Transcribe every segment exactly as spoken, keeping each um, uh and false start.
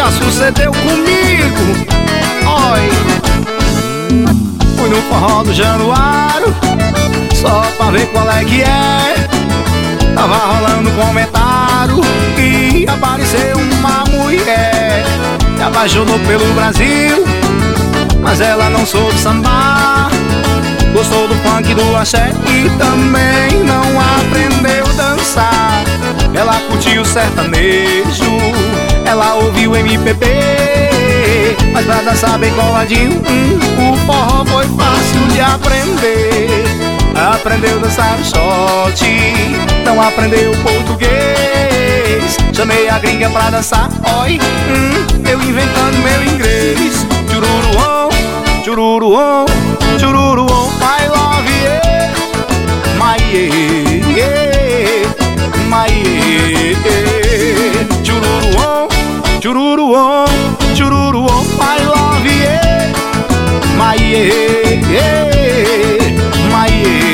já sucedeu comigo. Oi, fui no forró do Januário só pra ver qual é que é. Tava rolando um comentário que apareceu uma mulher que apaixonou pelo Brasil, mas ela não soube sambar. Gostou do funk, do axé e também não aprendeu a dançar. Ela curtiu o sertanejo, ela ouviu M P B, mas pra dançar bem coladinho, hum, o forró foi fácil de aprender. Aprendeu a dançar o shot, não aprendeu português. Chamei a gringa pra dançar, oi, hum, eu inventando meu inglês. Chururuom, chururuom, chururuom, my love, yeah, my yeah, yeah, my yeah. Chururuom, chururuom, chururuom, my love, yeah, my yeah, yeah, my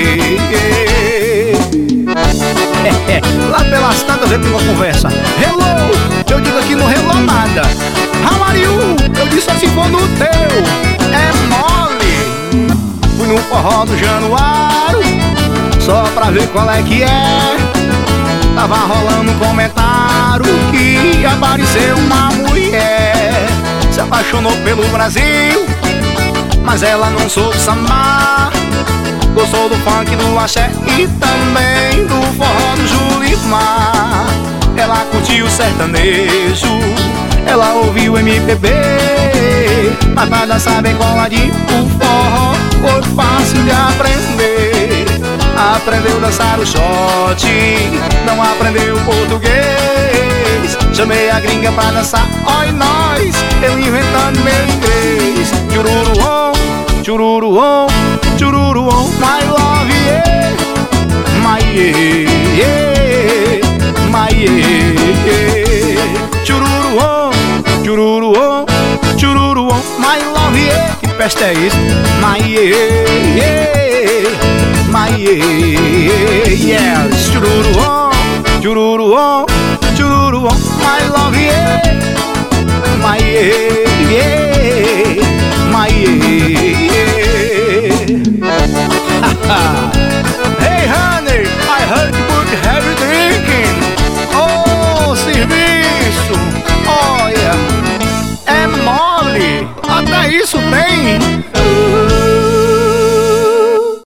yeah. Lá pelas tantas eu tenho uma conversa. Hello, eu digo aqui no hello nada. How are you? Eu disse assim for no teu. É mole. Fui no forró do Januário só pra ver qual é que é. Tava rolando um comentário que apareceu uma mulher, se apaixonou pelo Brasil, mas ela não soube sambar. Gostou do funk, do axé e também do forró do Julimar. Ela curtiu o sertanejo, ela ouviu M P B, mas pra dançar bem coladinho, o forró foi fácil de aprender. Aprendeu a dançar o shot, não aprendeu português. Chamei a gringa pra dançar, oi nós, eu inventando meu inglês. Chururuom, chururuom, chururuom, my love, yeah, my yeah, yeah, my yeah. Chururuom, chururuom, chururuom, my love, yeah. Que peste é isso? My yeah, yeah, my yeah, yeah. Chururuom, chururuom, chururuom, my love, yeah, my yeah, yeah.